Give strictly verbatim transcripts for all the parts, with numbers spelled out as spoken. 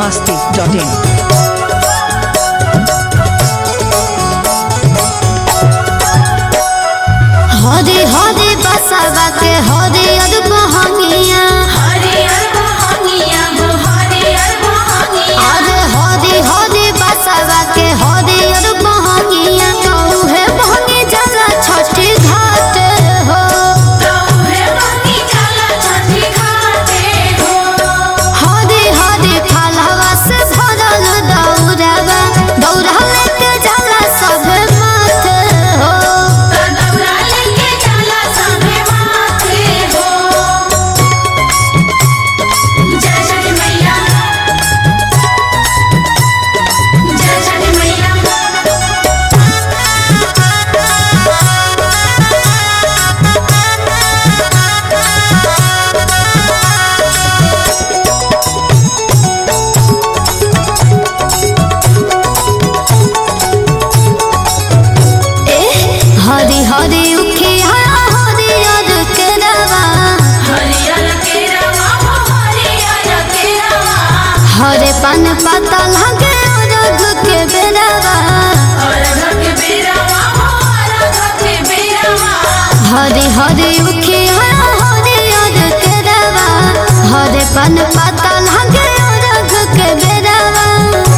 masti dot in. Hare Hare बसवा के हरे अर बहंगिया हरे अर बहंगिया वो हरे अर बहंगिया अरे हरे हरे बसवा के हरे अर बहंगिया कौहे बहंगी जला छठी घाट हो तोहे बहंगी जला छठी घाटे हो हरे हरे फलवा से भरल दौड़वा दौड़ा लेके जला सब माथ हो दौरा लेके चला सभे माथे हो जय छठी मैया जय छठी मैया हरी हरी उखिया हरी अर केरवा हरियर केरवा वो हरियर केरवा हरे पान पता लगे अरघ के बेरवा अरघ के बेरवा वो अरघ के बेरवा हरी हरी उखिया हरी अर केरवा हरे पान पता लगे अरघ के बेरवा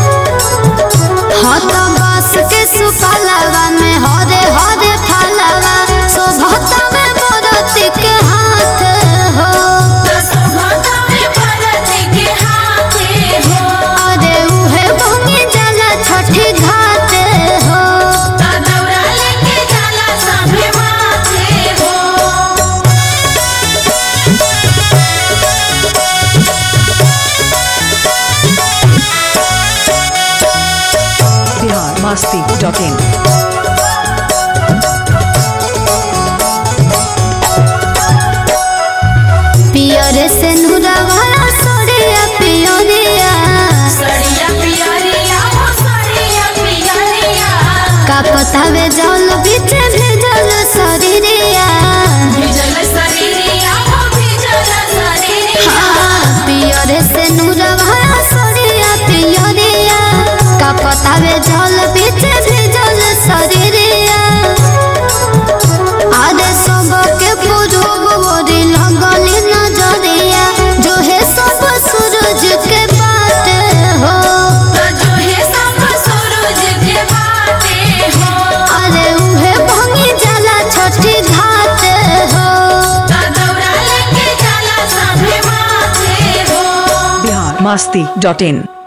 हाथ बास के सुपलवा में हरे हरे फलवा शोभता में मोरती के हाथ हो दसोभता में भरती के हाथे हो अरे उहे बहंगी जला छठी घाट हो दौरा लेके चला सभे माथे हो Bihar masti dot in. पियर से नुरवा सोरिया पियोरिया सड़िया पियरिया वो सड़िया पियरिया का पतावे जल बीच भेजल शरीरिया भिजल शरीरिया वो भिजल शरीरिया पियर से नुरवा सोरिया पियोरिया का पतावे जल बीच भेजल शरीरिया आदे सबके पूर्व ओरी लगली नजरिया जो है सब सूरज के बाट हो जो है सब सूरज के बाटे हो अरे उहे बहंगी जला छठी घाट हो दौरा लेके चला सभे माथे हो Bihar masti dot in.